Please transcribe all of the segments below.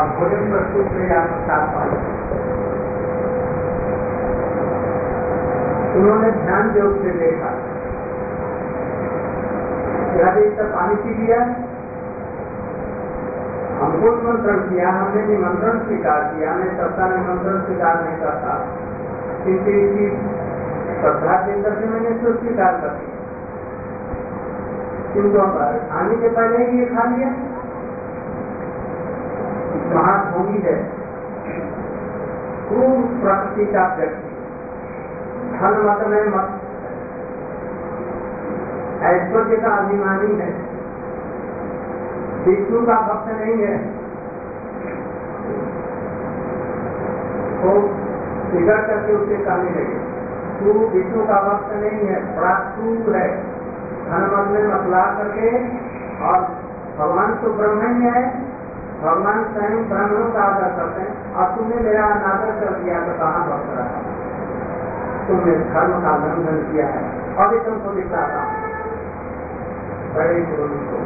और भोजन प्रस्तुत में या प्रसाद पानी। उन्होंने ध्यान योग से देखा, इसका पानी पी लिया, हमको निमंत्रण किया, हमने निमंत्रण स्वीकार किया, हमें सबका निमंत्रण स्वीकार नहीं करता, किंतु इसकी श्रद्धा के करके मैंने इसको स्वीकार कर दिया। किंतु आने के पहले ही ये खा लिया। महाभूमि है, खूब प्रकृति का व्यक्ति, धन मत में मत, ऐश्वर्य का अभिमानी है, विष्णु का भक्त नहीं है, तो बिगड़ करके उससे कहने लगे तू विष्णु का भक्त नहीं है, बड़ा क्रूर है, धनमत में मतला करके, और भगवान तो ब्रह्मण्य है, भगवान स्वयं ब्राह्मणों का आदर करते हैं, और तुमने मेरा अनादर कर दिया तो कहाँ भक्त रहा, तुमने धर्म का उल्लंघन किया है। अभी तुमको दिखाता हूँ बड़े गुरु को।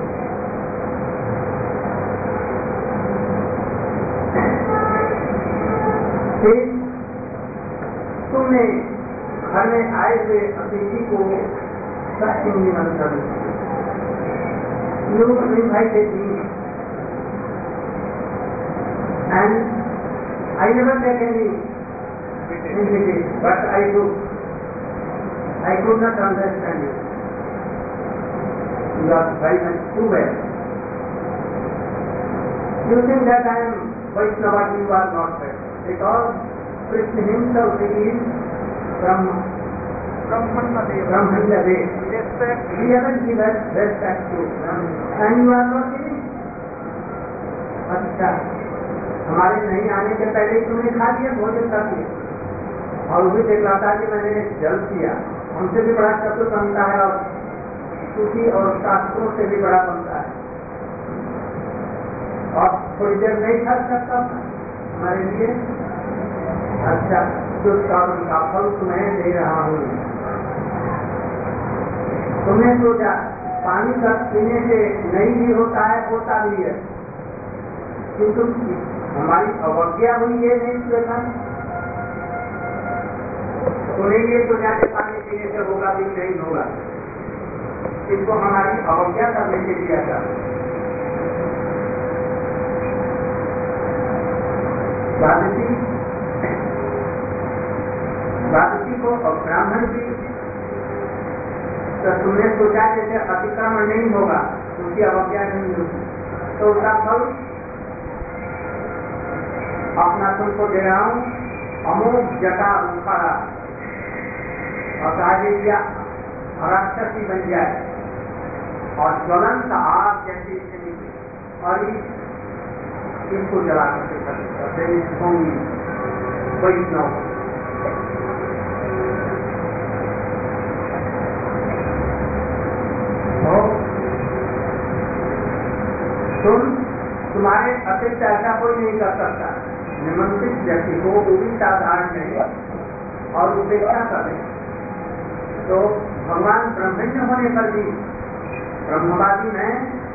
तुमने घर में आए हुए अतिथि को सत्य निमंत्रण You invited me and I never take any invitation, but I could not understand you. You are very much too well. You think that I am Vaishnava, you are not well. Because Krishna himself is Brahmanya Dev. He hasn't given respect to and you are not giving. अच्छा, हमारे नहीं आने के पहले तुमने खा लिया, भोजन कर लिया, और वो भी देखलाता कि मैंने जल किया, हमसे भी बड़ा चतुर बनता है, और सूफी और शास्त्रों से भी बड़ा बनता है, और थोड़ी देर नहीं खा सकता हमारे लिए। अच्छा, जो कर्म का फल तुम्हें दे रहा हूँ, तुम्हें सोचा पानी का पीने से नहीं भी होता है, होता भी है, किंतु हमारी अवज्ञा हुई ये नहीं देखा, सुनेंगे तो जाके पानी पीने से होगा भी नहीं होगा, इसको हमारी अवज्ञा करने के लिए था। द्वादशी को ब्राह्मण भी, तो तुमने सोचा जैसे अतिक्रमण नहीं होगा, उसकी अवज्ञा नहीं होगी, तो उसका फल अपना तुमको दे रहा हूँ, अमोघ जटा उखाड़ा और कहा राक्षसी बन जाए और ज्वलंत आग जैसी स्थिति, और इसको जला करके वैष्णव। तुम्हारे अतिरिक्त ऐसा कोई नहीं कर सकता, निमंत्रित व्यक्ति को पूरी साधारण नहीं और उपेक्षा करे, तो भगवान ब्रह्मण्य होने पर भी ब्रह्मवादी मैं,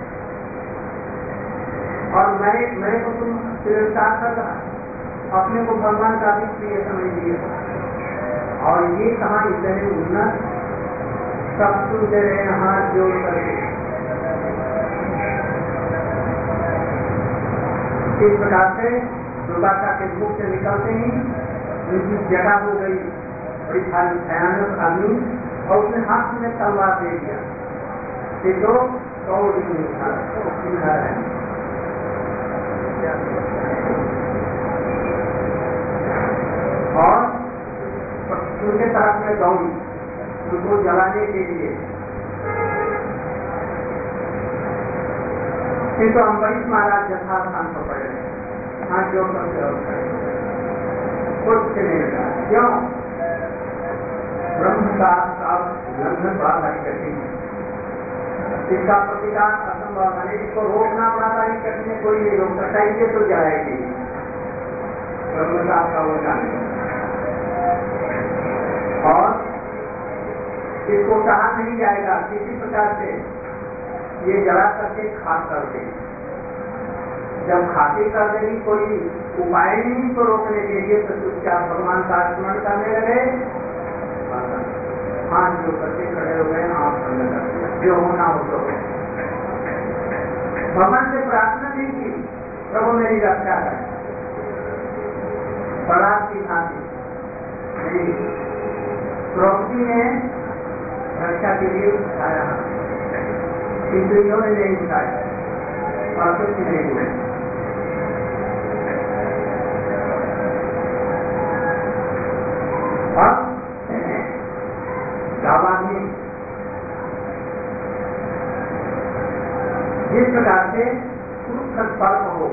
और मैं को तुम तिरस्कार कर रहा, अपने को भगवान का भी प्रिय समझ लिया, और ये कहा इतने उन्नत सब सुन दे रहे हाथ जोड़ करके। इस प्रकार से दुर्वासा के मुख से निकलते ही उनकी जगह हो गई बड़ी भयानक अग्नि, और उसने हाथ में तलवार दे दिया कि जो कौड़ी और उनके तरफ में दौड़ी उनको जलाने के लिए। तो अम्बरीश महाराज यथास्थान पर पड़े, हाथ जोड़ कर कुछ नहीं लगा, क्यों? ब्रह्म का उल्लंघन बात आई कठिन, इसका प्रतिकार असंभव है, इसको रोकना पड़ा था, इस कठिन में कोई नहीं रोक सकता, इसे तो जाएगी ब्रह्म का वो जाने, और इसको कहा नहीं जाएगा किसी प्रकार से, ये जला करके खा करके जब खातिर कर देगी कोई उपाय नहीं को रोकने के लिए, तो चुपचाप भगवान का स्मरण करने लगे, हाथ जो करके खड़े हो गए, आप बंद कर दिया, जो होना हो तो। भगवान से प्रार्थना नहीं की प्रभु मेरी रक्षा करें, प्रहलाद की भांति द्रौपदी ने रक्षा के लिए उठाया, किंतु इन्होंने नहीं उठाया और कुछ नहीं हुए। अब दावाग्नि जिस प्रकार से सर्प हो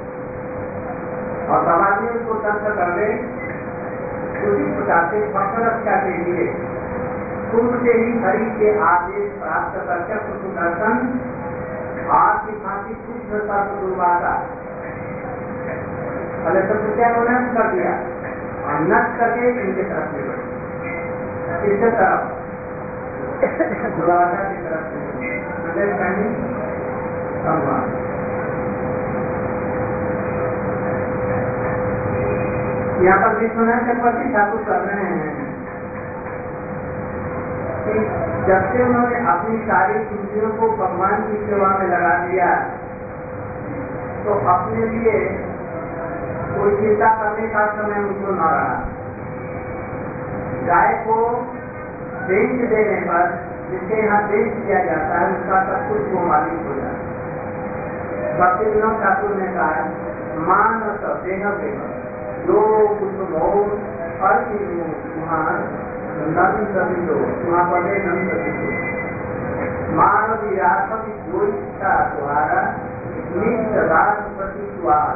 और दावाग्नि उसको दंश कर दे, उसी प्रकार से भक्त रक्षा के लिए पूर्व से ही हरि के आदेश प्राप्त करके सुदर्शन आपकी भांति शुद्ध सर्प दुर्वासा पहले तो क्या नष्ट कर दिया और नष्ट करके इनके तरफ ले बढ़े, इसके तरफ दुर्वासा की तरफ से संवाद। यहाँ पर विश्वनाथ चक्रवर्ती ठाकुर कर रहे हैं कि जब से उन्होंने अपनी सारी इंद्रियों को भगवान की सेवा में लगा दिया, तो अपने लिए कोई चिंता करने का समय उनको न रहा। गाय को बेच देने पर, जिसके यहाँ बेच दिया जाता है, उसका सब कुछ वो मालिक हो जाता है। भक्ति विनोद ठाकुर ने कहा, मान देह देह जो कुछ मोह हर चीज वहाँ नंद सभी दो, वहाँ पढ़े नंद सभी दो मानव विरासत जो इच्छा तुम्हारा नित्य दास प्रति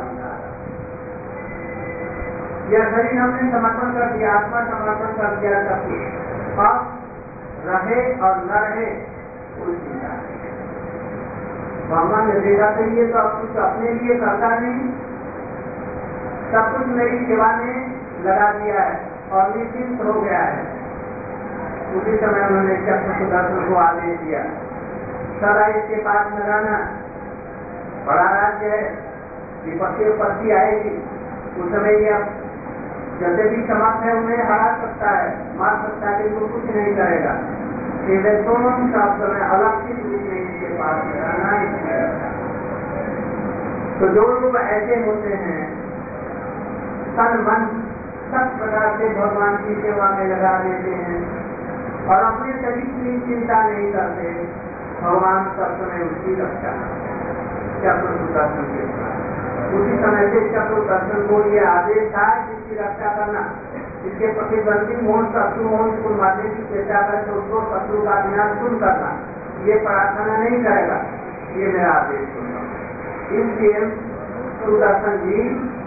यह शरीर हमने समर्पण कर दिया, आत्मा समर्पण कर दिया सब कुछ, अब रहे और न रहे कोई चिंता नहीं। भगवान ने देखा तो ये तो अब कुछ अपने लिए करता नहीं, सब कुछ मेरी सेवा में लगा दिया है और निश्चिंत हो गया है। उसी समय उन्होंने चक्र सुदर्शन को आदेश दिया, सदा इसके पास में रहना, बड़ा राज्य है, विपत्ति उपत्ति आएगी, उस समय यह जैसे भी समर्थ है उन्हें हरा सकता है, मार सकता है, तो कुछ नहीं करेगा। दोनों शब्द में अलग ही रूप में इसके पास में रहना। तो जो लोग ऐसे होते हैं तन मन सब प्रकार से भगवान की सेवा में लगा देते हैं और अपने शरीर की चिंता नहीं करते, भगवान सब समय उसकी रक्षा चक्र सुदर्शन के साथ। उसी समय से चक्र दर्शन को ये आदेश था जिसकी रक्षा करना, इसके प्रतिद्वंदी मोहन शत्रु मोहन को मारने की चेष्टा करके उसको शत्रु का विनाश सुन करना, ये प्रार्थना नहीं करेगा, ये मेरा आदेश सुनना। इसलिए सुदर्शन जी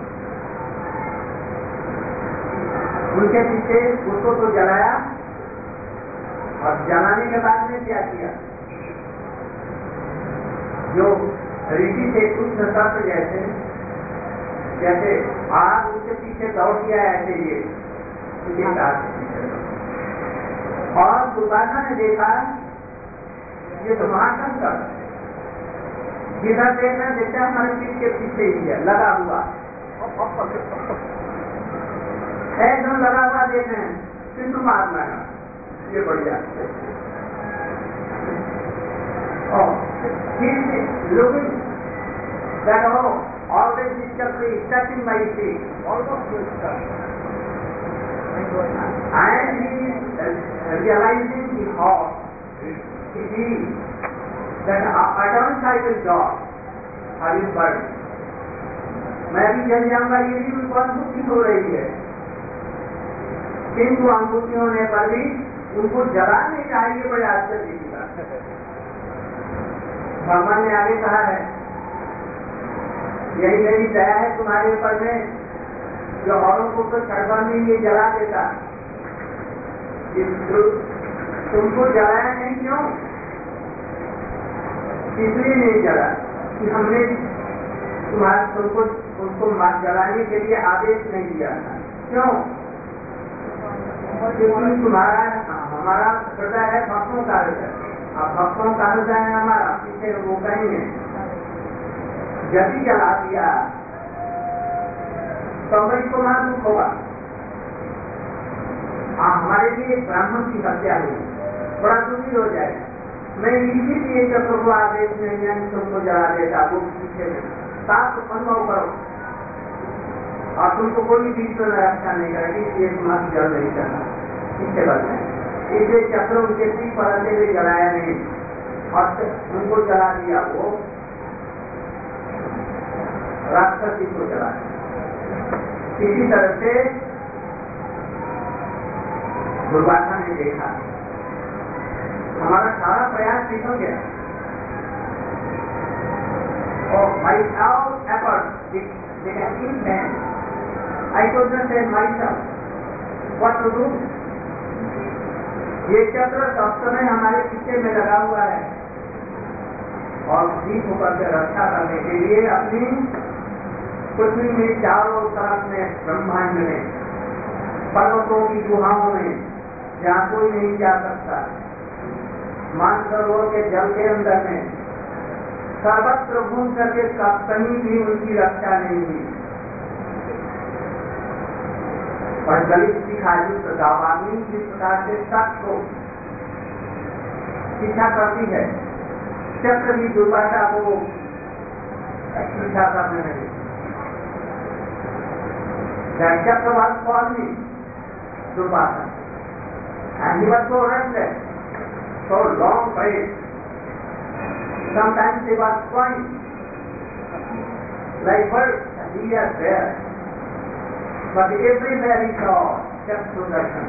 उनके पीछे उसको तो जलाया और जलाने के बाद में क्या किया, जो ऋषि थे कुछ सर्प जैसे आग उसके पीछे दौड़ किया, ऐसे ये और दुर्वासा ने देखा ये तो महाशंकर जिधर देखना देखता हमारे पीठ के पीछे ही है लगा हुआ, एकदम लगा हुआ देख रहे हैं, किंतु मारना है ये बढ़िया। Looking that always is touching my feet, almost will touch. And he is realizing the horse, it is that eternal cycle God are in burden. मैं भी जल जाऊंगा, ये भी उनको अनुभूति हो रही है, किंतु अनुभूति होने पर भी उनको जला नहीं चाहिए, बड़े आश्चर्य की बात। भगवान ने आगे कहा है, यही मेरी दया है तुम्हारे ऊपर में, जो औरों को तो छड़वा में ये जला देता, तुमको जलाया नहीं, क्यों? इसलिए नहीं जला कि हमने तुमको उसको जलाने के लिए आदेश नहीं दिया था। क्यों? क्योंकि तुम्हारा हमारा हृदय है भक्तों का हृदय, अब भक्तों का हृदय है हमारा, पीछे वो कहेंगे यदि जला दिया तो भाई को वहां दुख होगा। हमारे लिए ब्राह्मण की हत्या हुई, बड़ा दुखी हो जाए। मैं इसीलिए जब प्रभु आदेश में तुमको जला देता वो पीछे में साफ अनुभव करो और तुमको कोई बीच में रक्षा नहीं करेगी, इसलिए तुम्हारा जल नहीं करना, इससे बचना। इसलिए चक्र उनके पीठ पर आते हुए जलाया नहीं और उनको जला दिया, वो राक्षसी को जला दिया। इसी तरह से दुर्वासा ने देखा हमारा सारा प्रयास निकल गया और my out effort I could not say myself what to do. ये चक्र सब समय हमारे पीछे में लगा हुआ है और ठीक होकर के रक्षा करने के लिए अपनी पृथ्वी में चारों तरफ में ब्रह्मांड में पर्वतों की गुहाओं में जहाँ कोई नहीं जा सकता, मानसरोवर के जल के अंदर में सर्वत्र घूम करके कहीं भी उनकी रक्षा नहीं हुई। और दलित सिखायुक्त गावानी जिस प्रकार से सत्य को शिक्षा करती है, चक्र भी दुर्वासा को शिक्षा करने लगे। चक्रवात फॉर्मी Durvasa and he was so restless, so long prayed. Sometimes he was flying like birds here there, but everywhere he saw just Sudarshan.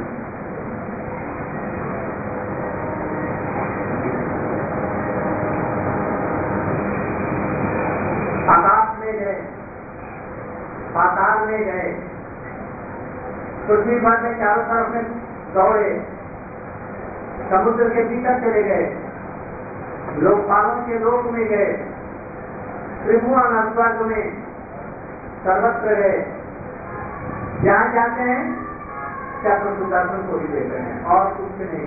आकाश में गए, पाताल में गए, पृथ्वी पर में चारों तरफ में दौड़े, समुद्र के भीतर चले गए, लोकपालों के लोक में गए, त्रिभुवन स्वर्ग में सर्वत्र गए। जहाँ जाते हैं चक्र सुदर्शन को ही देते हैं और कुछ नहीं।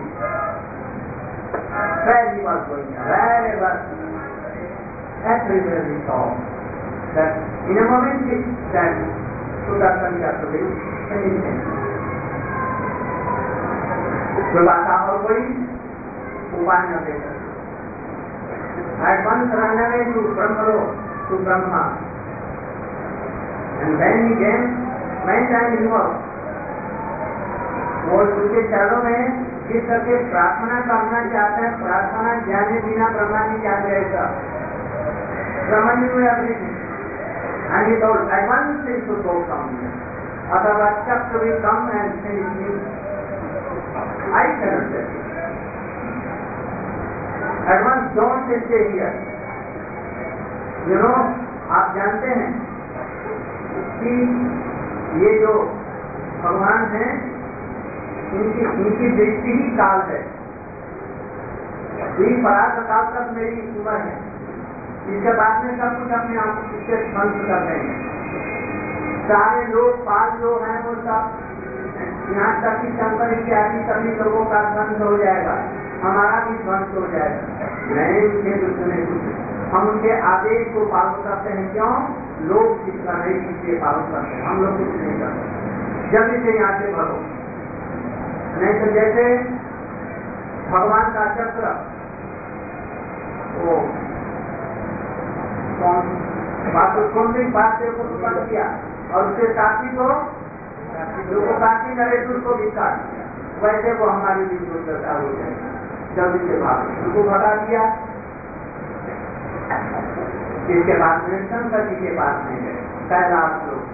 पहली बात कोई नहीं, बस everybody saw that in a moment that Sudarshan चक्र भी anything। दुर्वासा और कोई उपाय न दे सकते। At once ran away to Brahma, and when he went and he was, वो उनके चरणों में जिस करके प्रार्थना करना चाहते हैं, प्रार्थना जाने बिना ब्रह्मा जी क्या करेगा? ब्रह्मा जी को everything, and he told, I want this to go from here, otherwise chakra will come and finish me. I cannot say it. At once don't stay here. You know, आप जानते हैं कि ये जो भगवान हैं, इनकी दृष्टि ही काल है। ये पराग काल तक मेरी उम्र है, इसके बाद में सब कुछ अपने आप इससे ध्वंस कर देंगे। सारे लोग पाल जो हैं वो सब यहाँ तक कि शंकर इत्यादि सभी लोगों का ध्वंस हो जाएगा, हमारा भी ध्वंस हो जाएगा। नहीं उनके दुश्मन कुछ, हम उनके आदेश को पालन करते हैं। क्यों? लोग कुछ करने के पालन करते हैं, हम लोग कुछ नहीं करते। जल्दी से यहाँ से भरो, नहीं तो जैसे भगवान का चक्र वो बात को उत्पन्न किया और उसके साथी को काशी नरेश को भी काट दिया, वैसे वो हमारी भी दुर्दशा हो जाएगी। जल्दी से भाग उनको भगा दिया। इसके बाद में शंकर जी के पास में गए कैलाश लोग,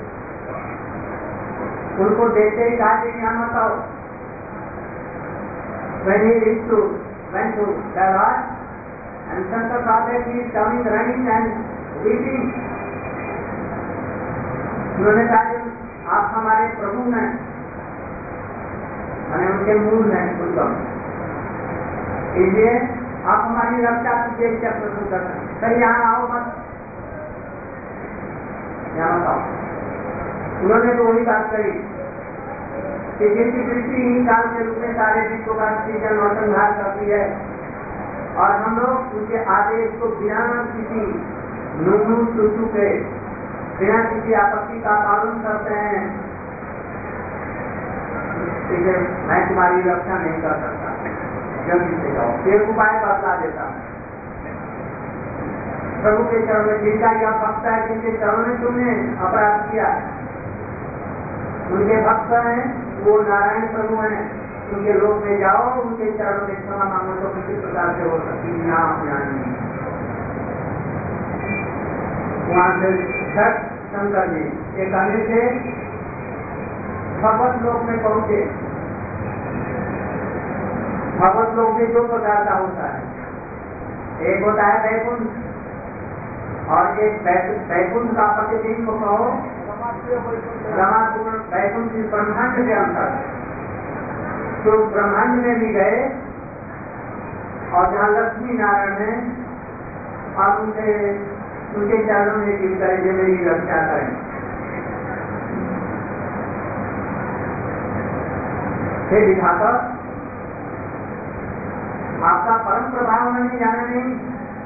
उनको देखते ही कहा कि यहाँ मत आओ। When he went to Kailash, and Shankar saw that he is coming running and weeping. उन्होंने कहा आप हमारे प्रभु हैं, मैंने उनके मूल हैं उद्गम, इसलिए आप हमारी रक्षा कीजिए। चक्र सुदर्शन कहीं यहाँ आओ मत, यहाँ मत आओ। उन्होंने तो वही बात कही कि जिनकी दृष्टि ही काल के रूप में सारे विश्व का सृजन और संहार करती है, और हम लोग उनके आदेश को बिना किसी नूनू सुसु के, बिना किसी आपत्ति का पालन करते हैं। इसे मैं तुम्हारी रक्षा नहीं कर सकता, जल्दी से जाओ, एक उपाय बतला देता हूँ। प्रभु के चरण में जिनका यह भक्त है, जिनके चरण में तुमने अपराध किया, उनके भक्त हैं, वो नारायण प्रभु हैं, उनके लोक में जाओ, उनके चरणों में क्षमा मांगो तो किसी प्रकार से हो सकती ना ज्ञानी। वहां से छठ शंकर जी एक कहने से भगवत लोक में पहुंचे। भगवत लोक में दो प्रकार का होता है, एक होता है वैकुंठ और एक वैकुंठ का प्रतिबिंब कहो, रमापूर्ण वैकुंठ ब्रह्मांड के अंतर। तो ब्रह्मांड में भी गए और जहाँ लक्ष्मी नारायण है, आप उनके चरणों में गिर करेंगे, मेरी रक्षा करें। हे विधाता, आपका परम प्रभाव मैंने जाना नहीं।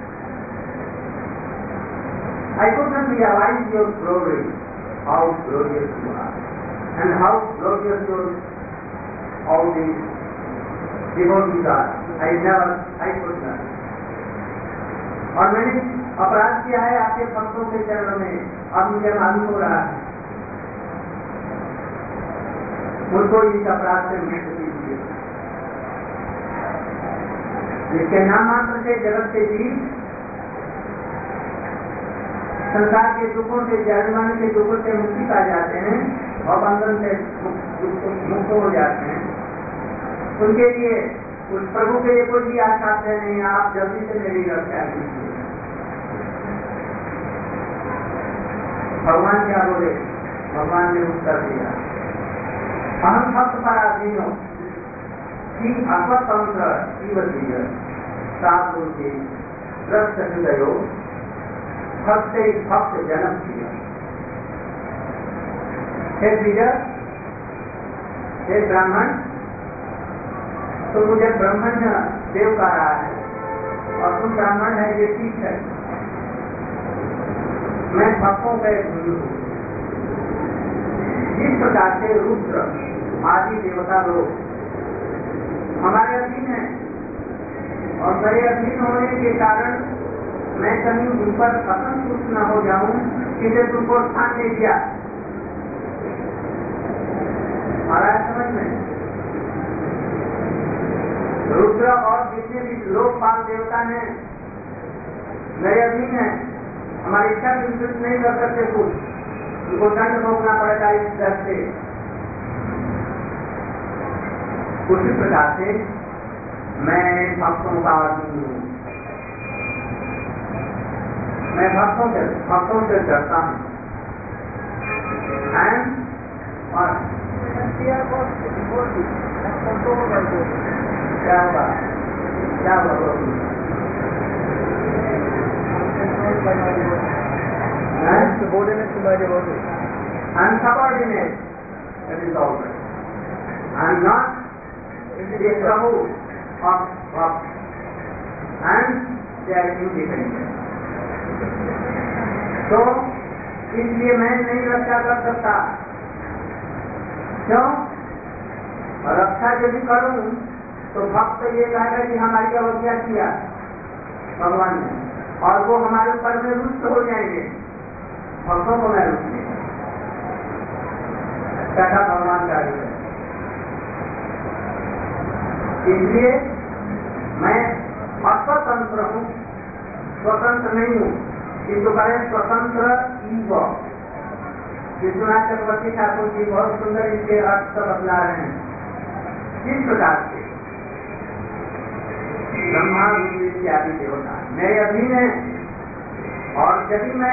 I could not realize your glory, how glorious you are, and how glorious your all these devotees are. I could not. और मैंने अपराध किया है आपके भक्तों के चरणों में, अब मुझे मालूम हो रहा है। मुझको इस अपराध से मुक्त कीजिए। जिसके नाम मात्र से जगत के जीव संसार के दुखों से, जन्मन के दुखों से मुक्ति पा जाते हैं और बंधन से मुक्त हो जाते हैं, उनके लिए, उस प्रभु के लिए कोई भी आशा नहीं। आप जल्दी से मेरी रक्षा कीजिए। भगवान क्या बोले? भगवान ने उत्तर दिया, अहम भक्त पराधीनो की अस्वतंत्र जीवतीय सात गुण के दृष्ट हृदयो भक्त भक्त जन्म किया। हे विजय, हे ब्राह्मण, तो मुझे ब्राह्मण देव कह रहा है और तुम ब्राह्मण है, ये ठीक है। मैं भक्तों का एक गुरु हूँ। जिस प्रकार से रुद्र आदि देवता लोग हमारे अधीन है और मेरे अधीन होने के कारण मैं कहीं उन पर असंतुष्ट न हो जाऊं, इसलिए तुमको स्थान दे दिया। आ रहा है समझ में? रुद्र और जितने भी लोकपाल देवता हैं मेरे अधीन है, हमारी इच्छा विस्तृत नहीं कर सकते, कुछ उनको दंड भोगना पड़ेगा इस दर से। उसी प्रकार से मैं भक्तों का आदमी हूँ। मैं भक्तों से डरता हूँ। और क्या होगा? क्या होगा? Subordinate to my devotee. I'm subordinate. That is all right. I'm not the Prabhu of Bhakt. And they are independent. तो इसलिए मैं नहीं रक्षा कर सकता। क्यों? रक्षा यदि करूं तो भक्त ये कहेगा कि हमारी अवज्ञा किया भगवान ने, और वो हमारे ऊपर में रुष्ट हो जाएंगे। भक्तों को मैं रुष्ट नहीं कहता, भगवान का है। इसलिए मैं अस्वतंत्र हूँ, स्वतंत्र नहीं हूँ। किंतु करें स्वतंत्र ईव। विश्वनाथ चक्रवर्ती ठाकुर जी बहुत सुंदर इसके अर्थ बतला रहे हैं। किस प्रकार से ब्रह्मा विष्णु इत्यादि देवता मेरे अधीन है, और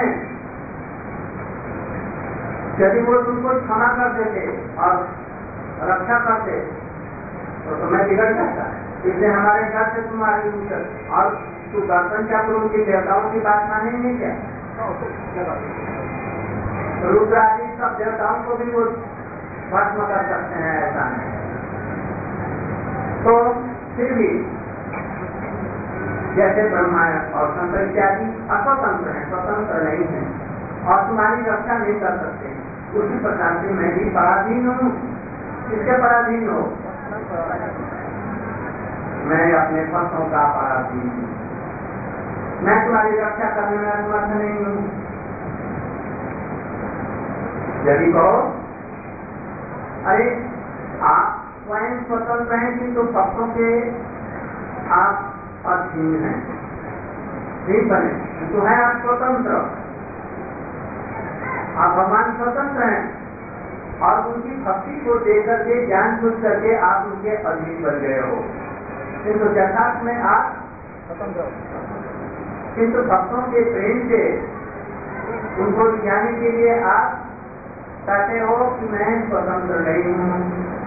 यदि वो तुमको क्षमा कर देते और रक्षा करते तो मैं बिगड़ जाता। इसलिए हमारे घर से तुम्हारी उत्तर और तू दर्शन क्या करूँ कि देवताओं की बात मानेंगे क्या? रुद्र आदि सब देवताओं को भी वो भस्म कर सकते हैं, ऐसा नहीं। तो फिर भी जैसे ब्रह्मा और शंकर इत्यादि अस्वतंत्र है, स्वतंत्र नहीं है और तुम्हारी रक्षा नहीं कर सकते। उसी प्रकार से मैं भी पराधीन हूँ। किसके पराधीन हो? मैं अपने भक्तों का पराधीन हूँ। मैं तुम्हारी रक्षा करने में असमर्थ नहीं हूँ। यदि कहो अरे आप स्वयं स्वतंत्र हैं किंतु भक्तों के आप अधीन हैं, ठीक बने तो है आप स्वतंत्र। आप भगवान स्वतंत्र हैं और उनकी भक्ति को देकर के ज्ञान बुझ करके आप उनके अधीन बन गए हो, किंतु यथार्थ में आप स्वतंत्र। किंतु भक्तों के प्रेम से उनको दिखाने के लिए आप कहते हो कि मैं स्वतंत्र नहीं हूँ।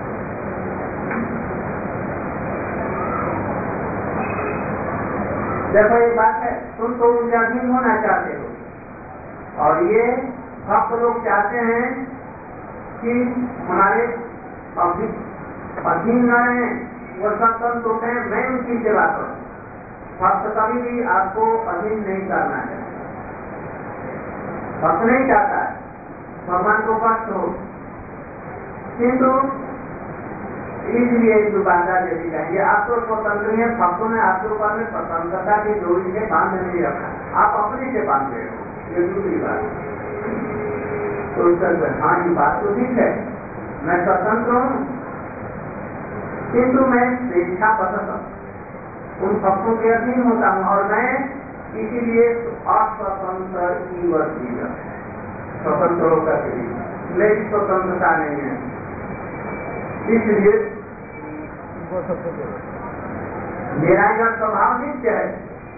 देखो ये बात है, तुम तो उनके अधीन होना चाहते हो और ये भक्त लोग चाहते हैं कि हमारे अधीन न रहें, वो स्वतंत्र होते हैं, मैं उनकी सेवा करूं। भक्त कभी भी आपको अधीन नहीं करना है। भक्त नहीं चाहता है भगवान को कष्ट हो, किंतु इसलिए दुकानदार यदि चाहिए आप तो स्वतंत्र है, भक्तों ने आपके ऊपर में स्वतंत्रता की डोरी से बांध नहीं रखा, आप अपने से बांध रहे हो, ये दूसरी बात। तो हाँ ये बात तो ठीक है, मैं स्वतंत्र हूँ किंतु मैं स्वेच्छा पसंद उन भक्तों के अधीन होता हूँ और मैं इसीलिए अस्वतंत्र की वर्ती स्वतंत्र होकर के मेरी स्वतंत्रता नहीं है। इसलिए मेरा यह स्वभाव नित्य है,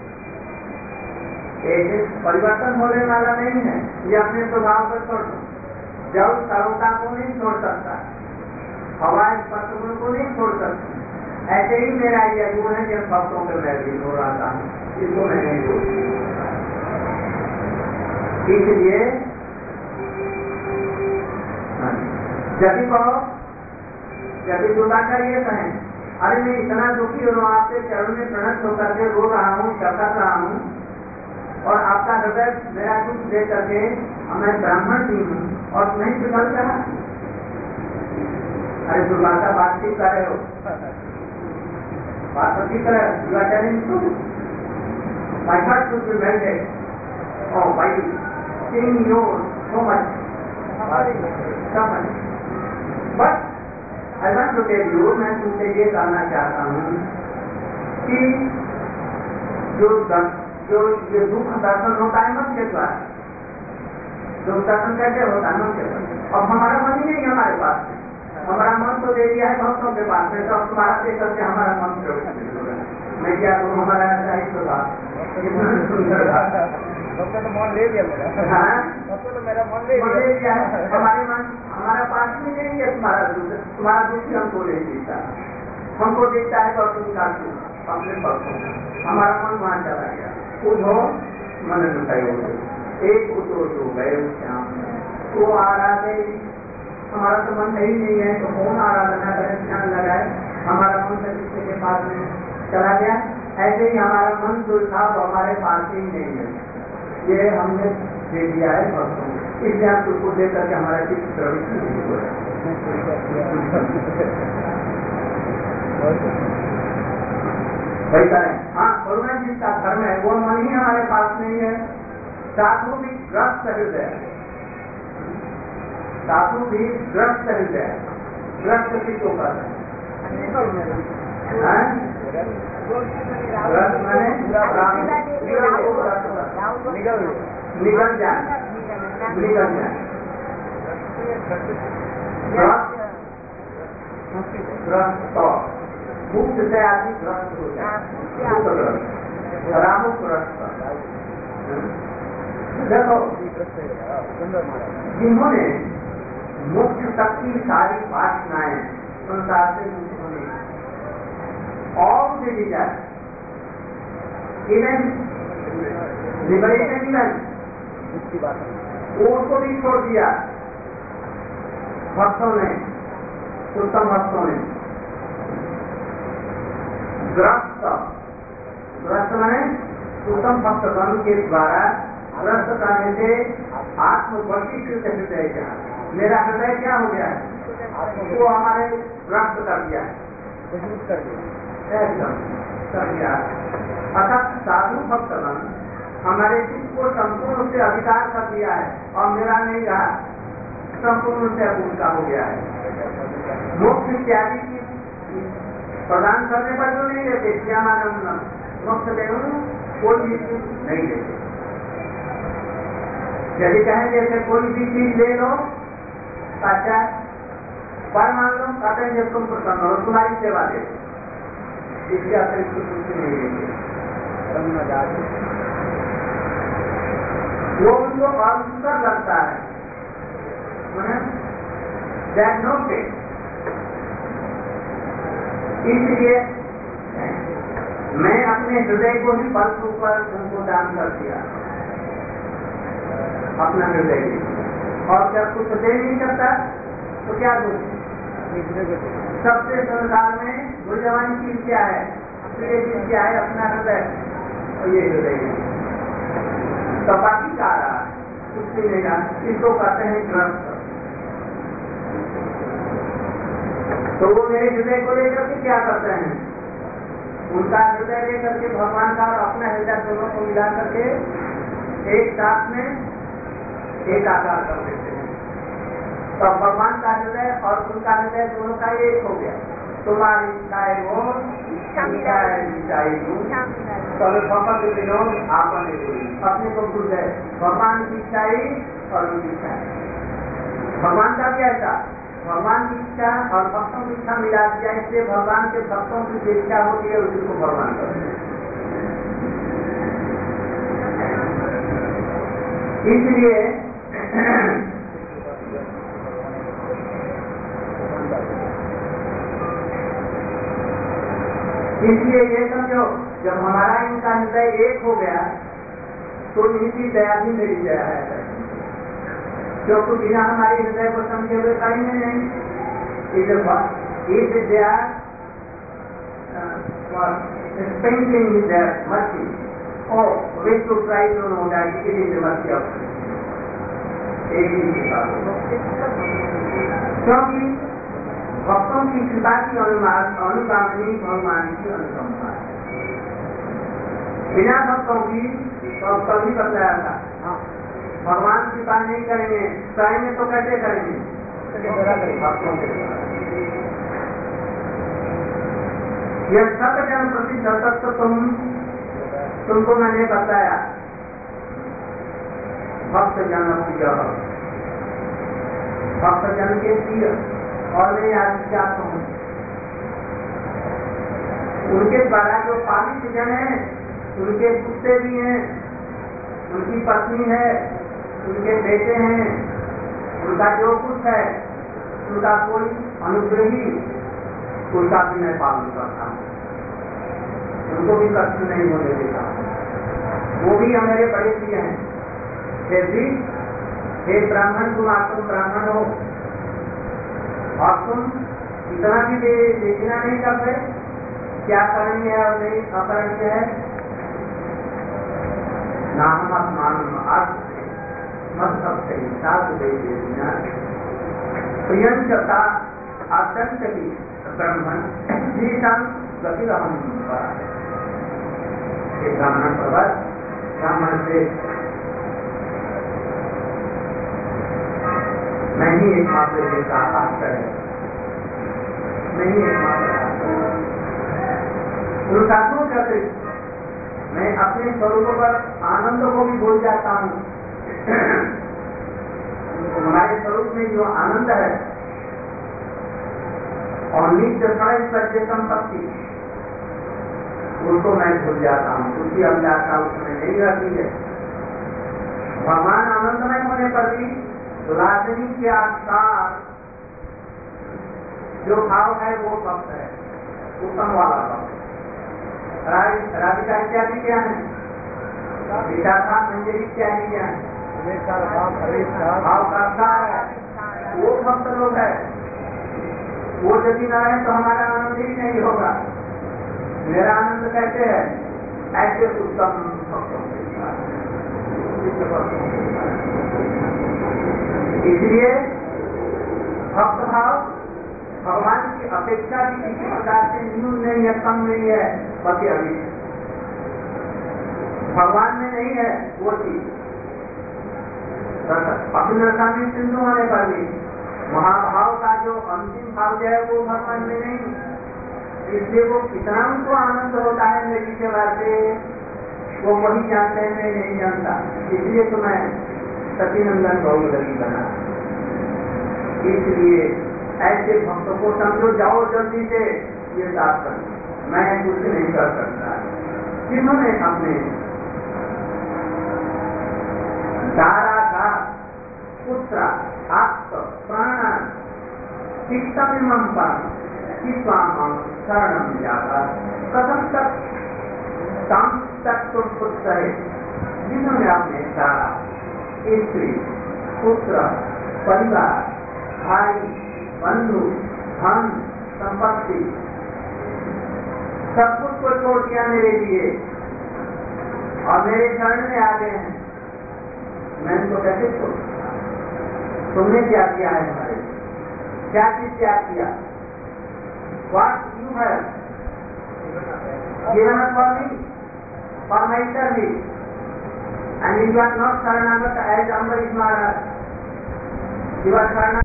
एक परिवर्तन होने वाला नहीं है। ये अपने स्वभाव पर छोड़ दो, जल सर्वता को नहीं छोड़ सकता, हवा स्पर्श गुण को नहीं छोड़ सकती। ऐसे ही मेरा यह गुण है जिन भक्तों के मैं भी हो रहा हूँ, इसको मैं नहीं छोड़ता। इसलिए यदि कहो यदि दुकानदार ये कहें अरे मैं इतना दुखी हो रहा हूँ, आपके चरण में प्रणत होकर के रो रहा हूँ, चकर रहा हूँ और आपका हृदय मेरा दुख दे करके मैं ब्राह्मण भी हूँ और नहीं पिघल रहा। अरे दुर्भाषा बातचीत कर रहे हो, बात तो ठीक है, my heart should be melted. Oh, by seeing you so much, so much. But I want to tell you, मैं तुमसे ये कहना चाहता हूँ कि जो ये दुख दर्शन होता है मन के द्वारा, जो दर्शन कैसे होता है मन के द्वारा। अब हमारा मन ही नहीं हमारे पास है, हमारा मन तो दे दिया है भक्तों के पास में, तो तुम्हारा दे करके हमारा मन प्रवेश होगा। मैं क्या करूँ, हमारा ऐसा ही तो बात सुंदर बात तो मन ले लिया मेरा, तो मेरा मन ले लिया है। हमारे मन हमारा पास में नहीं है, तुम्हारा दूसरी हमको नहीं देता, हमको देखता है तो तुम काटू अपने पक्षों, हमारा मन वहां चला गया। उधो मन एक उतो तो गए श्याम, वो आराधे, हमारा तो मन ही नहीं है तो कौन आराधना करे, ध्यान लगाए, हमारा मन तो किसी के पास में चला गया। ऐसे ही हमारा मन जो था वो हमारे पास ही नहीं है, ये हमने दे दिया है भक्तों को, इसलिए आप उसको दे करके हमारा चित्त प्रवृत्ति नहीं हो रहा। वैसा है। हाँ, करुणा जिसका धर्म है वो मन ही हमारे पास नहीं है। साधु भी ग्रस्त हृदय, साधु भी ग्रस्त हृदय, ग्रस्त किसको कर निकल जाए, निकल जाए, ग्रस्त मुक्त से आदमी ग्रस्त हो जाए, रामुग्रस्त। देखो जिन्होंने मुक्त तक की सारी वासनाएं संसार से मुक्त होने और दे दी जाए, इवन लिबरेशन इवन उसको भी छोड़ दिया भक्तों ने, उत्तम भक्तों ने। ग्रस्त भ्रष्ट माने उत्तम भक्तगण के द्वारा भ्रष्ट करने से आत्मवशीकृत हृदय क्या, मेरा हृदय क्या हो गया है, वो हमारे भ्रष्ट कर दिया है, एकदम कर दिया। अर्थात साधु भक्तगण हमारे चित्त को संपूर्ण से अधिकार कर दिया है और मेरा नहीं रहा, संपूर्ण से उनका हो गया है। मोक्ष इत्यादि की प्रदान करने पर जो नहीं देते, मोक्ष देने कोई भी चीज नहीं देते। यदि कहेंगे कि कोई भी चीज ले लो, अच्छा पर मान लो, कहते हैं जब तुम प्रसन्न हो तुम्हारी सेवा दे, इसके अतिरिक्त कुछ नहीं देंगे। वो उनको अवसर लगता है, इसलिए मैं अपने हृदय को ही बल पर उनको दान कर दिया, अपना हृदय। और जब कुछ दे नहीं सकता तो क्या दूँ? सबसे संसार में मूल्यवान चीज क्या है, प्रिय चीज क्या है? अपना हृदय। और ये हृदय तो बाकी का रहा कुछ भी नहीं रहा, इसको कहते हैं ग्रस्त। तो वो मेरे हृदय को लेकर के क्या करते हैं, उनका हृदय लेकर के भगवान का और अपना हृदय दोनों को मिला करके एक साथ में एक आकार कर देते हैं। तो भगवान का हृदय और उनका हृदय दोनों का एक हो गया। तुम्हारी इच्छाएं वो अपने को भूल गए, भगवान की इच्छाएं और उनकी इच्छाएं। भगवान का क्या था, भगवान की इच्छा और भक्तों की इच्छा मिला दिया, इसलिए भगवान के भक्तों की जो इच्छा होती है उसी को भगवान करते हैं। इसलिए ये समझो, जब हमारा इनका हृदय एक हो गया तो इनकी दया भी मेरी दया है, क्योंकि बिना हमारे हृदय को समझे हुए करेंगे नहीं। इस दया spending their mercy or wish to try to know that it is the mercy of God. एक ही कृपा, क्योंकि भक्तों की कृपा की अनुगामी भगवान की अनुकंपा। बिना भक्तों की तो कभी बताया था, भगवान कृपा नहीं करेंगे, करेंगे तो कैसे करेंगे? भक्तों के द्वारा। यह सत्य जन प्रसिद्ध तत्व तुमको मैंने बताया, भक्त जन प्रिय, भक्त जन के प्रिय। और मैं आज क्या कहूँ, उनके द्वारा जो पालित जन है, उनके कुत्ते भी हैं, उनकी पत्नी है, उनके बेटे हैं, उनका जो कुछ है, उनका कोई अनुग्रही, उनका भी मैं पालन करता हूँ, उनको भी कष्ट नहीं होने देता। वो भी हमारे बड़े प्रिय हैं। हे ब्राह्मण, तुम आत्म ब्राह्मण हो और तुम इतना भी देखना नहीं करते क्या करनी है और नहीं अकरणीय है। नाम मान मत सकते प्रियंता अत्यंत ही ब्राह्मण गति ब्राह्मण प्रवर ब्राह्मण से नहीं एकमात्र जिसका आश्रय है, नहीं एकमात्र पुरुषार्थों के अतिरिक्त मैं अपने स्वरूप पर आनंद को भी भूल जाता हूँ। हमारे स्वरूप में जो आनंद है और नित्य सत्य संपत्ति, उसको मैं भूल जाता हूँ, उसकी अभिलाषा उसमें नहीं रहती है। भगवान आनंदमय होने पर भी राजनी के आसपास जो भाव है वो भक्त है, उत्तम वाला भक्त। राधिका इत्यादि क्या है, विशाखा मंजरी इत्यादि क्या है, भाव करता है, वो भक्त लोग है। वो यदि न रहे तो हमारा आनंद ही नहीं होगा। मेरा आनंद कैसे है, ऐसे उत्तम भक्तों के साथ। इसलिए भक्त भाव भगवान की अपेक्षा भी किसी प्रकार से न्यून नहीं है, कम नहीं है, बल्कि अधिक भगवान में नहीं है वो चीज। अपने रसायन सिंधु होने पर भी महाभाव का जो अंतिम भाव जो है वो भगवान में नहीं, इसलिए वो कितना उनको आनंद होता है मेरी सेवा से वो वही जानते हैं, मैं नहीं जानता। इसलिए तो मैं सतीनंदन बहुदली बना। इसलिए ऐसे भक्तों को समझो, जाओ जल्दी से ये शासन, मैं कुछ नहीं कर सकता। जिन्होंने अपने दारा पुत्र आत्म प्राण चित्तमिमं पर शरणम जाता कथम तक तुम पुत्र है। जिन्होंने अपने दारा स्त्री पुत्र परिवार भाई बंधु धन संपत्ति सब कुछ को छोड़ दिया मेरे लिए और मेरे शरण में आ गए हैं, मैं उनको कैसे छोड़? तुमने क्या किया है हमारे लिए? क्या चीज त्याग किया? What you have given us for me, for my service, and if you are not Sharanagata as Ambarish Maharaj, you are Sharanagata